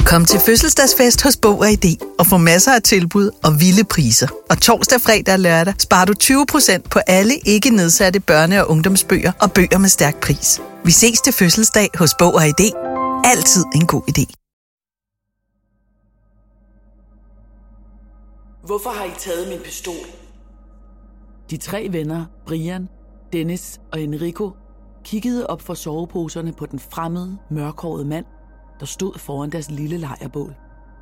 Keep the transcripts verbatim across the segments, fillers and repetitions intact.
Kom til fødselsdagsfest hos Bog og I D og få masser af tilbud og vilde priser. Og torsdag, fredag og lørdag sparer du tyve procent på alle ikke nedsatte børne- og ungdomsbøger og bøger med stærk pris. Vi ses til fødselsdag hos Bog og I D. Altid en god idé. Hvorfor har I taget min pistol? De tre venner, Brian, Dennis og Enrico, kiggede op fra soveposerne på den fremmede, mørkhårede mand, der stod foran deres lille lejrbål.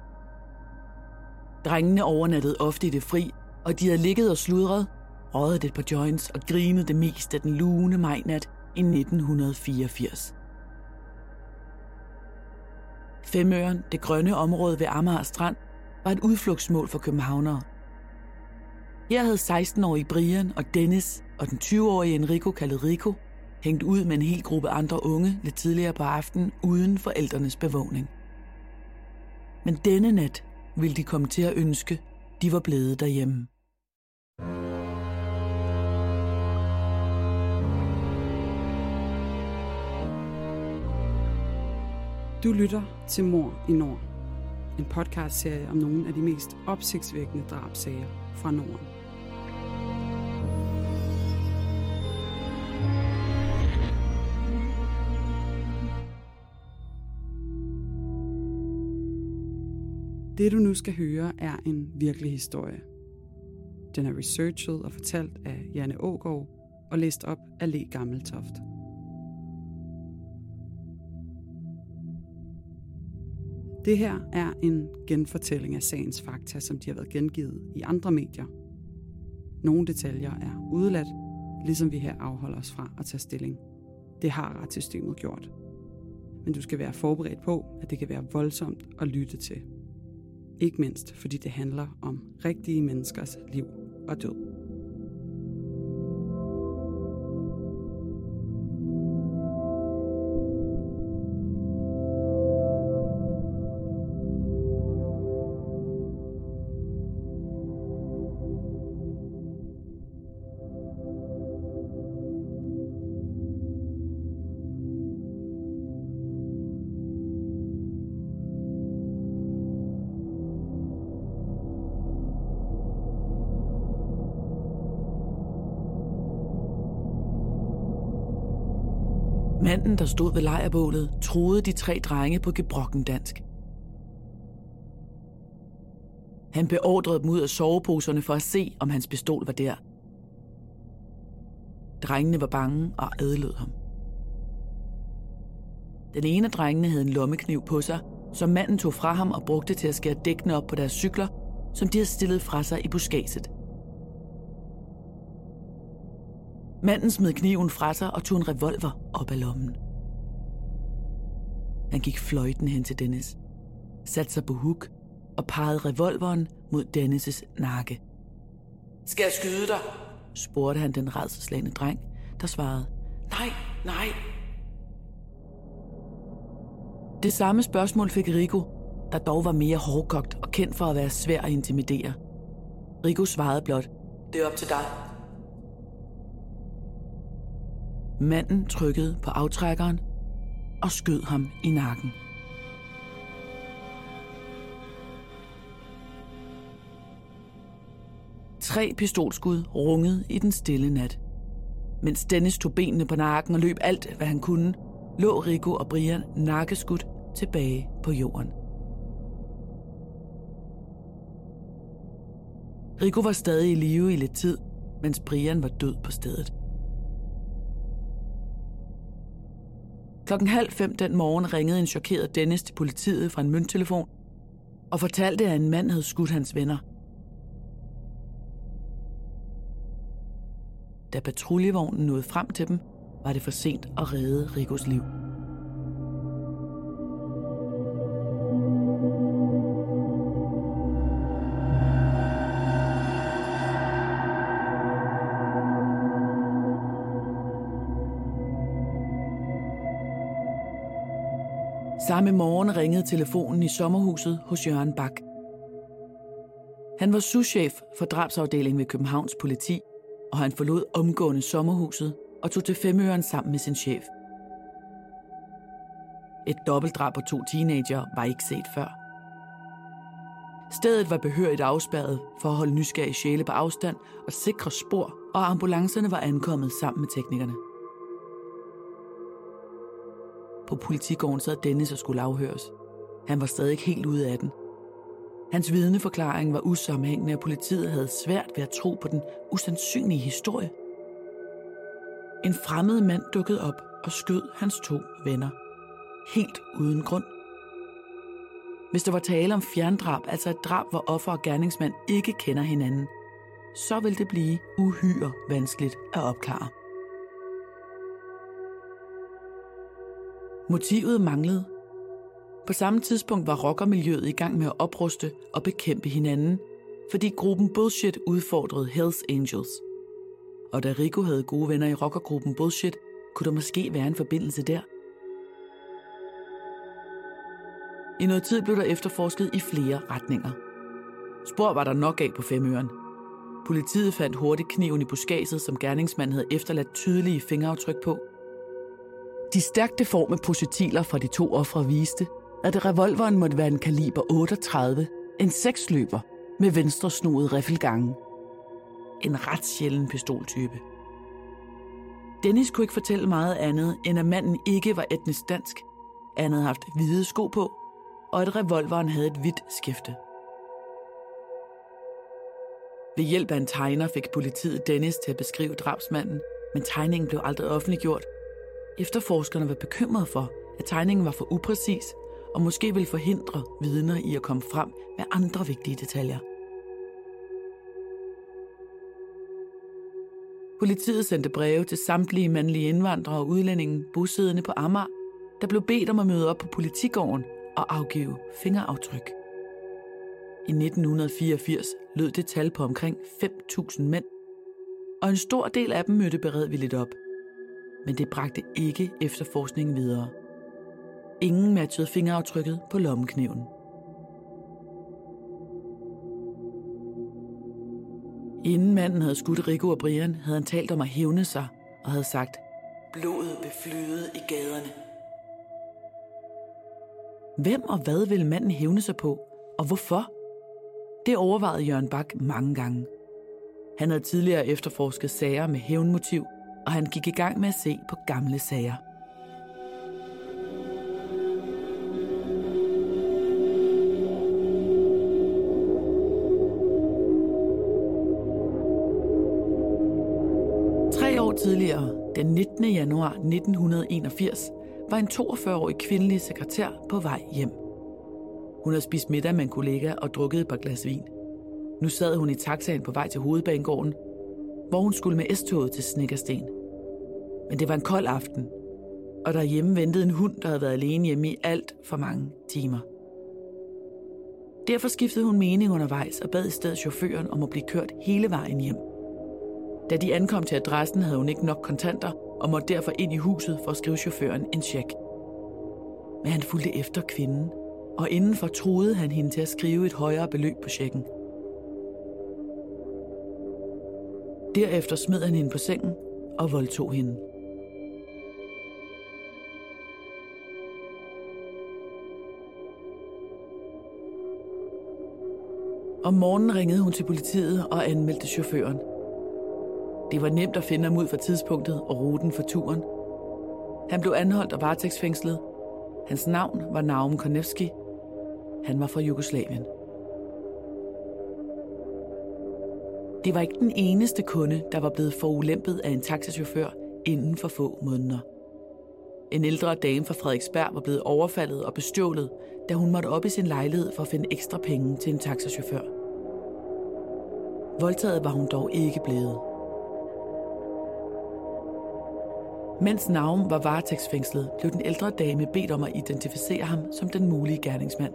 Drengene overnattede ofte i det fri, og de havde ligget og sludret, røget et par joints og grinet det mest af den lune majnat i nitten fireogfirs. Femøren, det grønne område ved Amager Strand, var et udflugtsmål for københavnere. Her havde seksten-årige Brian og Dennis og den tyve-årige Enrico kaldet Rico hængt ud med en hel gruppe andre unge lidt tidligere på aftenen uden forældrenes bevågning. Men denne nat ville de komme til at ønske, de var blevet derhjemme. Du lytter til Mord i Nord, en podcastserie om nogle af de mest opsigtsvækkende drabssager fra Norden. Det du nu skal høre er en virkelig historie. Den er researchet og fortalt af Janne Aagaard og læst op af Le Gammeltoft. Det her er en genfortælling af sagens fakta, som de har været gengivet i andre medier. Nogle detaljer er udeladt, ligesom vi her afholder os fra at tage stilling. Det har retssystemet gjort. Men du skal være forberedt på, at det kan være voldsomt at lytte til. Ikke mindst, fordi det handler om rigtige menneskers liv og død. Manden, der stod ved lejrbålet, troede de tre drenge på gebrokken dansk. Han beordrede dem ud af soveposerne for at se, om hans pistol var der. Drengene var bange og adlød ham. Den ene af drengene havde en lommekniv på sig, som manden tog fra ham og brugte til at skære dækkene op på deres cykler, som de havde stillet fra sig i buskadset. Manden smed kniven fra sig og tog en revolver op af lommen. Han gik fløjtende hen til Dennis, satte sig på huk og pegede revolveren mod Dennis' nakke. Skal jeg skyde dig? Spurgte han den rædselsslagne dreng, der svarede, nej, nej. Det samme spørgsmål fik Rico, der dog var mere hårdkogt og kendt for at være svær at intimidere. Rico svarede blot, det er op til dig. Manden trykkede på aftrækkeren og skød ham i nakken. Tre pistolskud rungede i den stille nat. Mens Dennis tog benene på nakken og løb alt, hvad han kunne, lå Rico og Brian nakkeskudt tilbage på jorden. Rico var stadig i live i lidt tid, mens Brian var død på stedet. Klokken halv fem den morgen ringede en chokeret Dennis til politiet fra en mønttelefon og fortalte, at en mand havde skudt hans venner. Da patruljevognen nåede frem til dem, var det for sent at redde Ricos liv. Samme morgen ringede telefonen i sommerhuset hos Jørgen Bak. Han var souschef for drabsafdelingen ved Københavns Politi, og han forlod omgående sommerhuset og tog til Femøren sammen med sin chef. Et dobbeltdrab på to teenager var ikke set før. Stedet var behørigt afspærret for at holde nysgerrige sjæle på afstand og sikre spor, og ambulancerne var ankommet sammen med teknikerne. På politigården sad Dennis og skulle afhøres. Han var stadig ikke helt ude af den. Hans vidneforklaring var usammenhængende, og politiet havde svært ved at tro på den usandsynlige historie. En fremmed mand dukkede op og skød hans to venner. Helt uden grund. Hvis der var tale om fjerndrab, altså et drab, hvor offer og gerningsmand ikke kender hinanden, så vil det blive uhyre vanskeligt at opklare. Motivet manglede. På samme tidspunkt var rockermiljøet i gang med at opruste og bekæmpe hinanden, fordi gruppen Bullshit udfordrede Hells Angels. Og da Rico havde gode venner i rockergruppen Bullshit, kunne der måske være en forbindelse der. I noget tid blev der efterforsket i flere retninger. Spor var der nok af på Femøren. Politiet fandt hurtigt kniven i buskadset, som gerningsmanden havde efterladt tydelige fingeraftryk på. De stærkt deforme projektiler fra de to ofre viste, at revolveren måtte være en kaliber otteogtredive, en seksløber med venstresnoede riffelgange. En ret sjælden pistoltype. Dennis kunne ikke fortælle meget andet, end at manden ikke var etnisk dansk. Han havde haft hvide sko på, og at revolveren havde et hvidt skæfte. Ved hjælp af en tegner fik politiet Dennis til at beskrive drabsmanden, men tegningen blev aldrig offentliggjort. Efterforskerne var bekymrede for, at tegningen var for upræcis, og måske ville forhindre vidner i at komme frem med andre vigtige detaljer. Politiet sendte breve til samtlige mandlige indvandrere og udlændinge bosiddende på Amager, der blev bedt om at møde op på politigården og afgive fingeraftryk. I nitten fireogfirs lød det tal på omkring fem tusind mænd, og en stor del af dem mødte beredvilligt op. Men det bragte ikke efterforskningen videre. Ingen matchede fingeraftrykket på lommekniven. Inden manden havde skudt Rico og Brian, havde han talt om at hævne sig og havde sagt, blodet vil flyde i gaderne. Hvem og hvad ville manden hævne sig på, og hvorfor? Det overvejede Jørgen Bak mange gange. Han havde tidligere efterforsket sager med hævnmotiv, og han gik i gang med at se på gamle sager. Tre år tidligere, den nittende januar nitten enogfirs, var en toogfyrre-årig kvindelig sekretær på vej hjem. Hun havde spist middag med en kollega og drukket et par glas vin. Nu sad hun i taxaen på vej til Hovedbanegården, hvor hun skulle med S-toget til Snekkersten. Men det var en kold aften, og derhjemme ventede en hund, der havde været alene hjemme i alt for mange timer. Derfor skiftede hun mening undervejs og bad i stedet chaufføren om at blive kørt hele vejen hjem. Da de ankom til adressen, havde hun ikke nok kontanter og måtte derfor ind i huset for at skrive chaufføren en check. Men han fulgte efter kvinden, og indenfor truede han hende til at skrive et højere beløb på checken. Derefter smed han hende på sengen og voldtog hende. Om morgenen ringede hun til politiet og anmeldte chaufføren. Det var nemt at finde ham ud fra tidspunktet og ruten for turen. Han blev anholdt og varetægtsfængslet. Hans navn var Naum Konevski. Han var fra Jugoslavien. Det var ikke den eneste kunde, der var blevet forulempet af en taxachauffør inden for få måneder. En ældre dame fra Frederiksberg var blevet overfaldet og bestjålet, da hun måtte op i sin lejlighed for at finde ekstra penge til en taxachauffør. Voldtaget var hun dog ikke blevet. Mens Naum var varetægtsfængslet, blev den ældre dame bedt om at identificere ham som den mulige gerningsmand.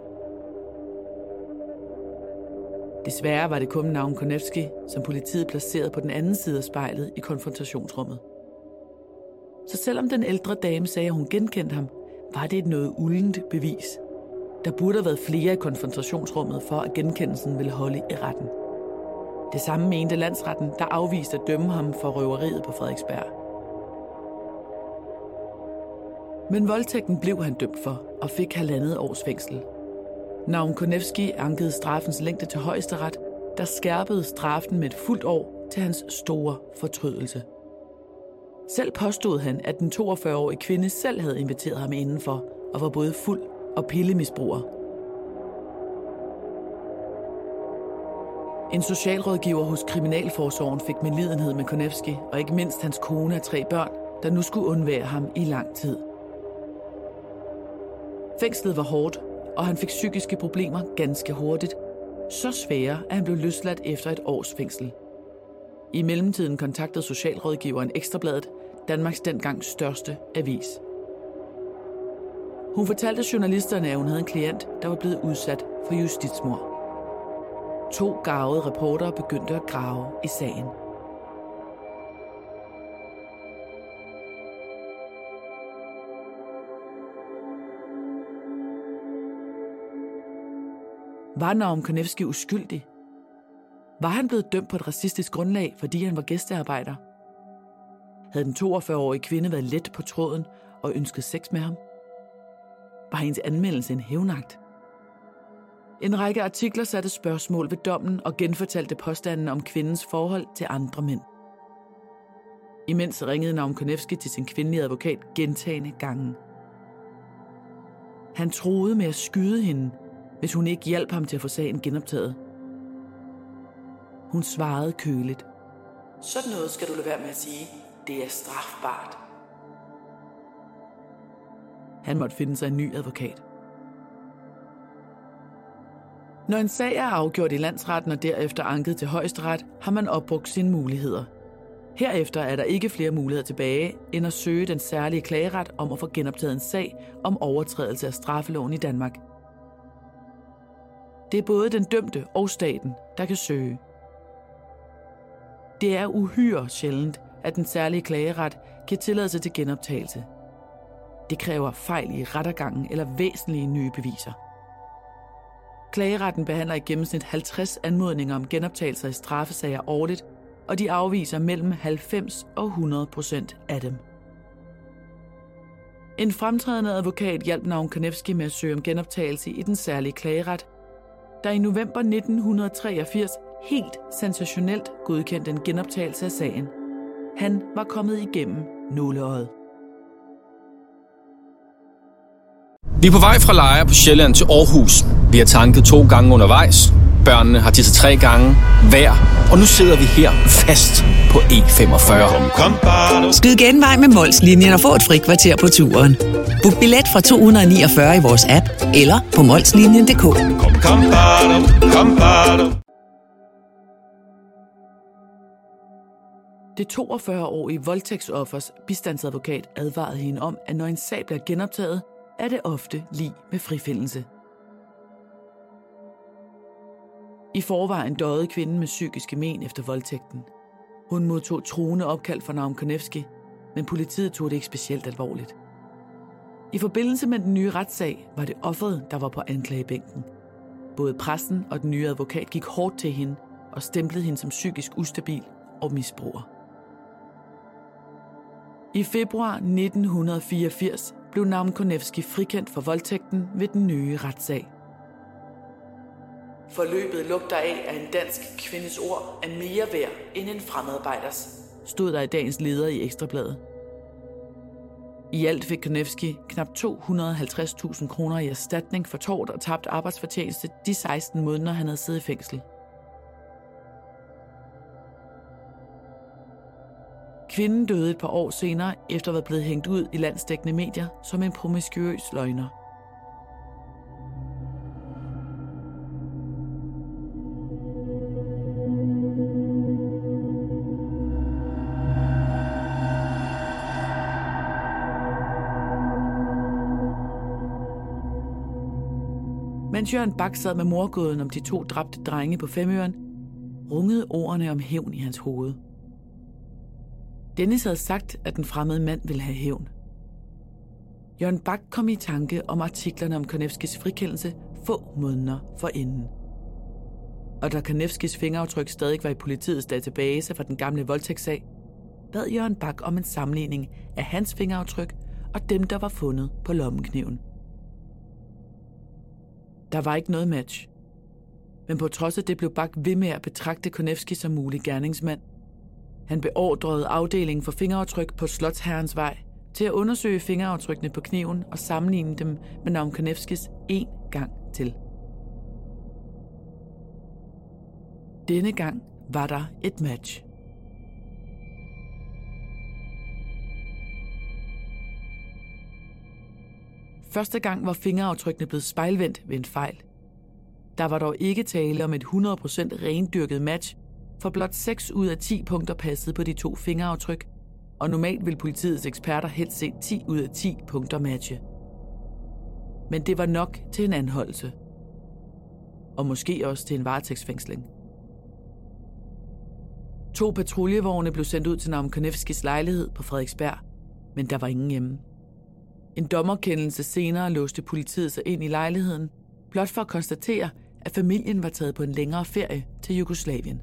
Desværre var det kun Naum Konevski, som politiet placerede på den anden side af spejlet i konfrontationsrummet. Så selvom den ældre dame sagde, at hun genkendte ham, var det et noget uldent bevis. Der burde have været flere i konfrontationsrummet for, at genkendelsen ville holde i retten. Det samme mente landsretten, der afviste at dømme ham for røveriet på Frederiksberg. Men voldtægten blev han dømt for og fik halvandet års fængsel. Naum Konevski ankede straffens længde til højesteret, der skærpede straffen med et fuldt år til hans store fortrydelse. Selv påstod han, at den toogfyrre-årige kvinde selv havde inviteret ham indenfor og var både fuld og pillemisbruger. En socialrådgiver hos Kriminalforsorgen fik medlidenhed med Konevski, og ikke mindst hans kone og tre børn, der nu skulle undvære ham i lang tid. Fængslet var hårdt, og han fik psykiske problemer ganske hurtigt, så svære, at han blev løsladt efter et års fængsel. I mellemtiden kontaktede socialrådgiveren Ekstrabladet, Danmarks dengang største avis. Hun fortalte journalisterne, at hun havde en klient, der var blevet udsat for justitsmord. To garvede reportere begyndte at grave i sagen. Var Naum Konevski uskyldig? Var han blevet dømt på et racistisk grundlag, fordi han var gæstearbejder? Havde den toogfyrre-årige kvinde været let på tråden og ønsket sex med ham? Var hendes anmeldelse en hævnagt? En række artikler satte spørgsmål ved dommen og genfortalte påstanden om kvindens forhold til andre mænd. Imens ringede Naum Konevski til sin kvindelige advokat gentagne gange. Han truede med at skyde hende, hvis hun ikke hjalp ham til at få sagen genoptaget. Hun svarede køligt. Sådan noget skal du lade være med at sige. Det er strafbart. Han måtte finde sig en ny advokat. Når en sag er afgjort i landsretten og derefter anket til højesteret, har man opbrugt sine muligheder. Herefter er der ikke flere muligheder tilbage, end at søge den særlige klageret om at få genoptaget en sag om overtrædelse af straffeloven i Danmark. Det er både den dømte og staten, der kan søge. Det er uhyre sjældent, at den særlige klageret kan tilladelse til genoptagelse. Det kræver fejl i rettergangen eller væsentlige nye beviser. Klageretten behandler i gennemsnit halvtreds anmodninger om genoptagelser i straffesager årligt, og de afviser mellem halvfems og hundrede procent af dem. En fremtrædende advokat hjalp Naum Konevski med at søge om genoptagelse i den særlige klageret, der i november nitten treogfirs helt sensationelt godkendte en genoptagelse af sagen. Han var kommet igennem nåleøjet. Vi er på vej fra Lejre på Sjælland til Aarhus. Vi har tanket to gange undervejs. Børnene har tisset tre gange hver. Og nu sidder vi her fast på E femogfyrre. Skyd genvej med Mols-linjen og få et frikvarter på turen. Book billet fra to hundrede niogfyrre i vores app eller på molslinjen punktum d k. Det toogfyrre-årige voldtægtsoffers bistandsadvokat advarede hende om, at når en sag bliver genoptaget, er det ofte lig med frifindelse. I forvejen døde kvinden med psykiske men efter voldtægten. Hun modtog truende opkald fra Naum Konevski, men politiet tog det ikke specielt alvorligt. I forbindelse med den nye retssag var det offeret, der var på anklagebænken. Både pressen og den nye advokat gik hårdt til hende og stemplede hende som psykisk ustabil og misbruger. I februar nitten fireogfirs blev Naum Konevski frikendt for voldtægten ved den nye retssag. Forløbet lugter af, at en dansk kvindes ord er mere værd end en fremmedarbejders, stod der i dagens leder i Ekstrabladet. I alt fik Konevski knap to hundrede og halvtreds tusind kroner i erstatning for tort og tabt arbejdsfortjeneste de seksten måneder, han havde siddet i fængsel. Kvinden døde et par år senere, efter at være blevet hængt ud i landsdækkende medier som en promiskuøs løgner. Mens Jørgen Bak sad med mordgåden om de to dræbte drenge på Femøren, rungede ordene om hævn i hans hoved. Dennis havde sagt, at den fremmede mand ville have hævn. Jørgen Bak kom i tanke om artiklerne om Konevskis frikendelse få måneder forinden. Og da Konevskis fingeraftryk stadig var i politiets database fra den gamle voldtægtssag, bad Jørgen Bak om en sammenligning af hans fingeraftryk og dem, der var fundet på lommenkniven. Der var ikke noget match. Men på trods af det blev Bak ved med at betragte Konevski som mulig gerningsmand. Han beordrede afdelingen for fingeraftryk på Slotsherrens Vej til at undersøge fingeraftrykkene på kniven og sammenligne dem med Naum Konevskis en gang til. Denne gang var der et match. Første gang var fingeraftrykkene blevet spejlvendt ved en fejl. Der var dog ikke tale om et hundrede procent rendyrket match, for blot seks ud af ti punkter passede på de to fingeraftryk, og normalt vil politiets eksperter helst se ti ud af ti punkter matche. Men det var nok til en anholdelse. Og måske også til en varetægtsfængsling. To patruljevogne blev sendt ud til Naum Konevskis lejlighed på Frederiksberg, men der var ingen hjemme. En dommerkendelse senere låste politiet sig ind i lejligheden, blot for at konstatere, at familien var taget på en længere ferie til Jugoslavien.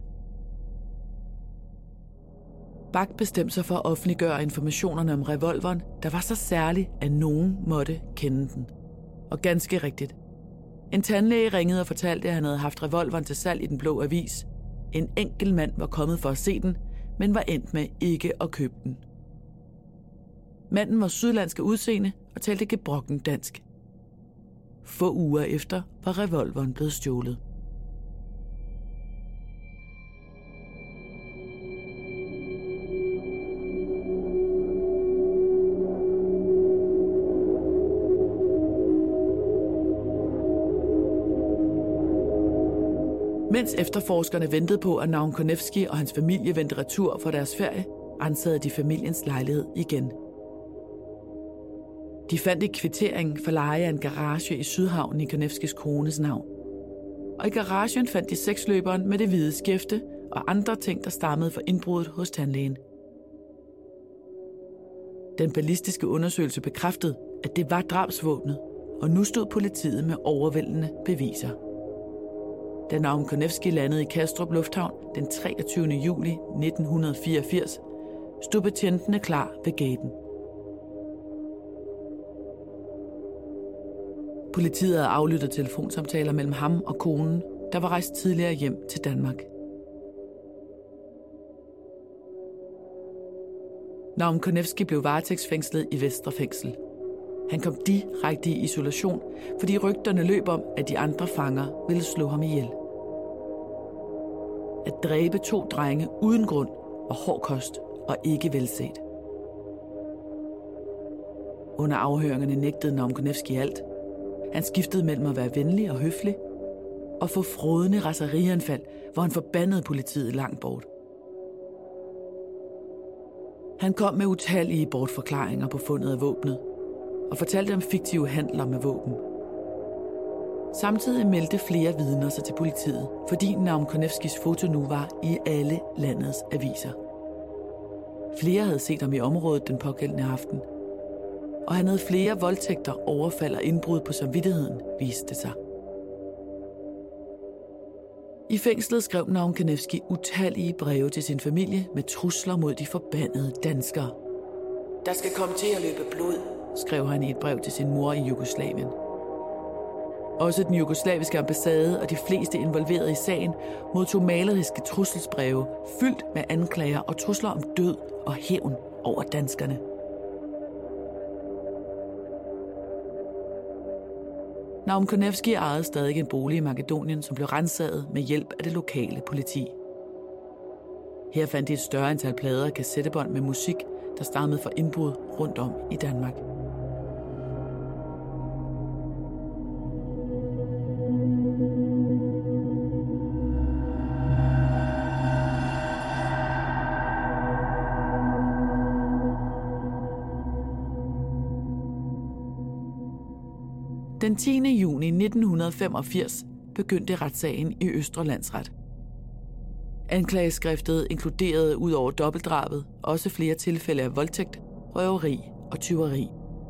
Bak bestemte sig for at offentliggøre informationerne om revolveren, der var så særlig, at nogen måtte kende den. Og ganske rigtigt. En tandlæge ringede og fortalte, at han havde haft revolveren til salg i Den Blå Avis. En enkelt mand var kommet for at se den, men var endt med ikke at købe den. Manden var sydlandske udseende og talte gebrokken dansk. Få uger efter var revolveren blevet stjålet. Mens efterforskerne ventede på, at Naum Konevski og hans familie vendte retur for deres ferie, ransagede de familiens lejlighed igen. De fandt en kvittering for leje af en garage i Sydhavnen i Konevskis kones navn. Og i garagen fandt de seksløberen med det hvide skæfte og andre ting, der stammede fra indbruddet hos tandlægen. Den ballistiske undersøgelse bekræftede, at det var drabsvåbnet, og nu stod politiet med overvældende beviser. Da Naum Konevski landede i Kastrup Lufthavn den treogtyvende juli nitten fireogfirs, stod betjentene klar ved gaten. Politiet havde aflyttet telefonsamtaler mellem ham og konen, der var rejst tidligere hjem til Danmark. Naum Konevski blev varetægtsfængslet i Vestre Fængsel. Han kom direkte i isolation, fordi rygterne løb om, at de andre fanger ville slå ham ihjel. At dræbe to drenge uden grund var hård kost og ikke velset. Under afhøringerne nægtede Naum Konevski alt. Han skiftede mellem at være venlig og høflig og få frådende raserianfald, hvor han forbandede politiet langt bort. Han kom med utallige bortforklaringer på fundet af våbnet og fortalte om fiktive handler med våben. Samtidig meldte flere vidner sig til politiet, fordi Naum Konevskis foto nu var i alle landets aviser. Flere havde set ham i området den pågældende aften, og han havde flere voldtægter, overfald og indbrud på samvittigheden, viste det sig. I fængslet skrev Naum Konevski utallige breve til sin familie med trusler mod de forbandede danskere. Der skal komme til at løbe blod, skrev han i et brev til sin mor i Jugoslavien. Også den jugoslaviske ambassade og de fleste involverede i sagen modtog maleriske trusselsbreve fyldt med anklager og trusler om død og hævn over danskerne. Naum Konevski ejede stadig en bolig i Makedonien, som blev ransaget med hjælp af det lokale politi. Her fandt de et større antal plader og kassettebånd med musik, der stammede fra indbrud rundt om i Danmark. Den tiende juni nitten femogfirs begyndte retssagen i Østre Landsret. Anklageskriftet inkluderede ud over dobbeltdrabet også flere tilfælde af voldtægt, røveri og tyveri.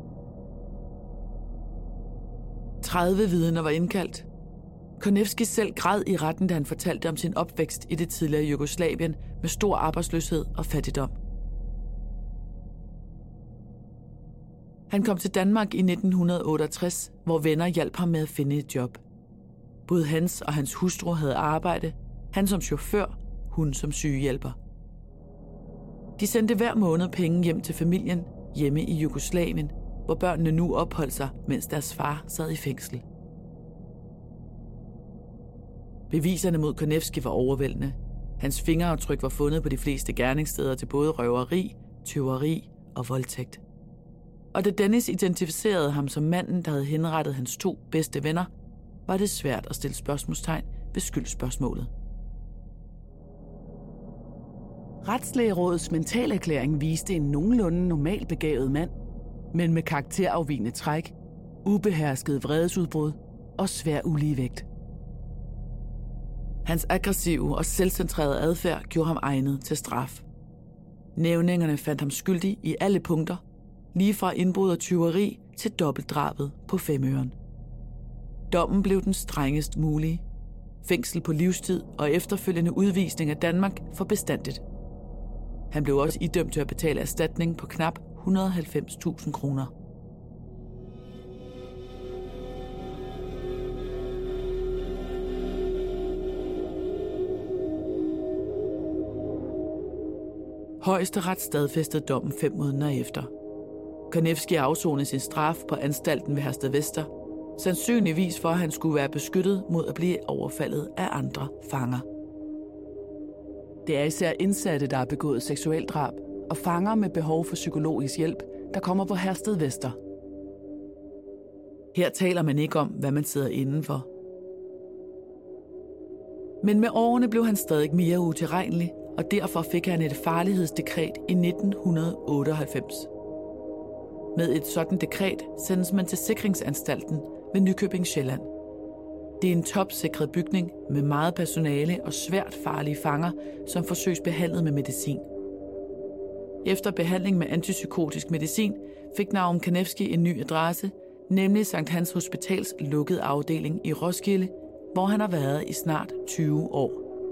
tredive vidner var indkaldt. Konevski selv græd i retten, da han fortalte om sin opvækst i det tidligere Jugoslavien med stor arbejdsløshed og fattigdom. Han kom til Danmark i nitten otteogtres, hvor venner hjalp ham med at finde et job. Både hans og hans hustru havde arbejde, han som chauffør, hun som sygehjælper. De sendte hver måned penge hjem til familien hjemme i Jugoslavien, hvor børnene nu opholdt sig, mens deres far sad i fængsel. Beviserne mod Konevski var overvældende. Hans fingeraftryk var fundet på de fleste gerningssteder til både røveri, tyveri og voldtægt. Og da Dennis identificerede ham som manden, der havde henrettet hans to bedste venner, var det svært at stille spørgsmålstegn ved skyldspørgsmålet. Retslægerådets mentalerklæring viste en nogenlunde normal begavet mand, men med karakterafvigende træk, ubehersket vredesudbrud og svær uligevægt. Hans aggressive og selvcentrerede adfærd gjorde ham egnet til straf. Nævningerne fandt ham skyldig i alle punkter, lige fra indbrud og tyveri til dobbeltdrabet på Femøren. Dommen blev den strengest mulige. Fængsel på livstid og efterfølgende udvisning af Danmark for bestandigt. Han blev også idømt til at betale erstatning på knap et hundrede og halvfems tusind kroner. Højesteret stadfæstede dommen fem måneder efter. Konevski afsonede sin straf på anstalten ved Herstedvester, sandsynligvis for at han skulle være beskyttet mod at blive overfaldet af andre fanger. Det er især indsatte, der har begået seksualdrab, og fanger med behov for psykologisk hjælp, der kommer på Herstedvester. Her taler man ikke om, hvad man sidder indenfor. Men med årene blev han stadig mere utilregnelig, og derfor fik han et farlighedsdekret i nitten otteoghalvfems. Med et sådan dekret sendes man til sikringsanstalten ved Nykøbing Sjælland. Det er en topsikret bygning med meget personale og svært farlige fanger, som forsøges behandlet med medicin. Efter behandling med antipsykotisk medicin fik Naum Konevski en ny adresse, nemlig Sankt Hans Hospitals lukkede afdeling i Roskilde, hvor han har været i snart tyve år.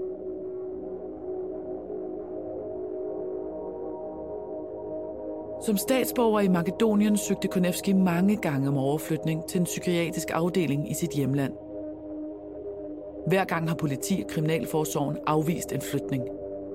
Som statsborger i Makedonien søgte Konevski mange gange om overflytning til en psykiatrisk afdeling i sit hjemland. Hver gang har politi og kriminalforsorgen afvist en flytning.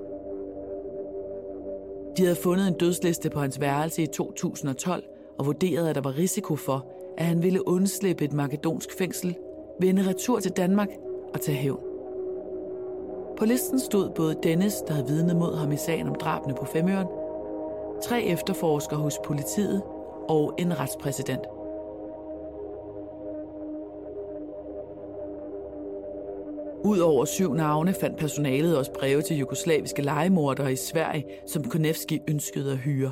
De havde fundet en dødsliste på hans værelse i to tusind og tolv og vurderede, at der var risiko for, at han ville undslippe et makedonsk fængsel, vende retur til Danmark og tage hævn. På listen stod både Dennis, der havde vidnet mod ham i sagen om drabene på Femøren, tre efterforskere hos politiet og en retspræsident. Udover syv navne fandt personalet også breve til jugoslaviske legemordere i Sverige, som Konevski ønskede at hyre.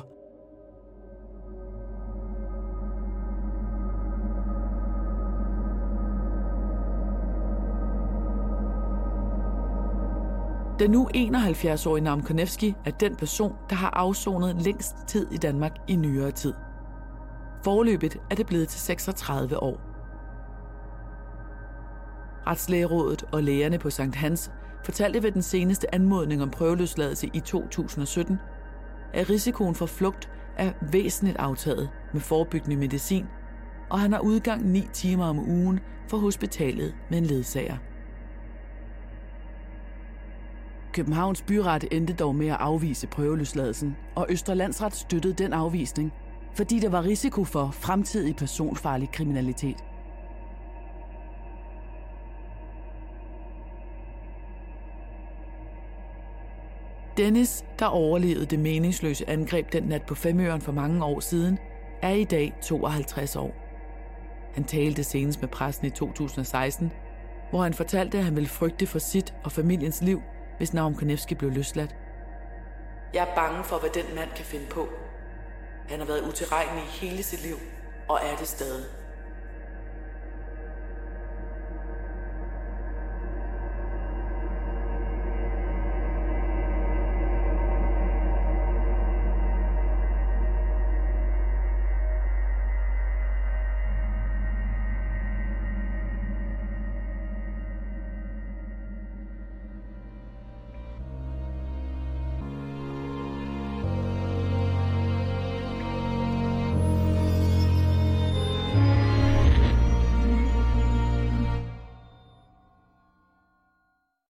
Den nu enoghalvfjerds-årige Naum Konevski er den person, der har afsonet længst tid i Danmark i nyere tid. Foreløbigt er det blevet til seksogtredive år. Retslægerådet og lægerne på Sankt Hans fortalte ved den seneste anmodning om prøveløsladelse i to tusind og sytten, at risikoen for flugt er væsentligt aftaget med forebyggende medicin, og han har udgang ni timer om ugen for hospitalet med en ledsager. Københavns byret endte dog med at afvise prøveløsladelsen, og Østre Landsret støttede den afvisning, fordi der var risiko for fremtidig personfarlig kriminalitet. Dennis, der overlevede det meningsløse angreb den nat på Femøren for mange år siden, er i dag tooghalvtreds år. Han talte senest med pressen i to tusind og seksten, hvor han fortalte, at han ville frygte for sit og familiens liv, hvis Naum Konevski blev løsladt. Jeg er bange for, hvad den mand kan finde på. Han har været utilregnelig hele sit liv, og er det stadig.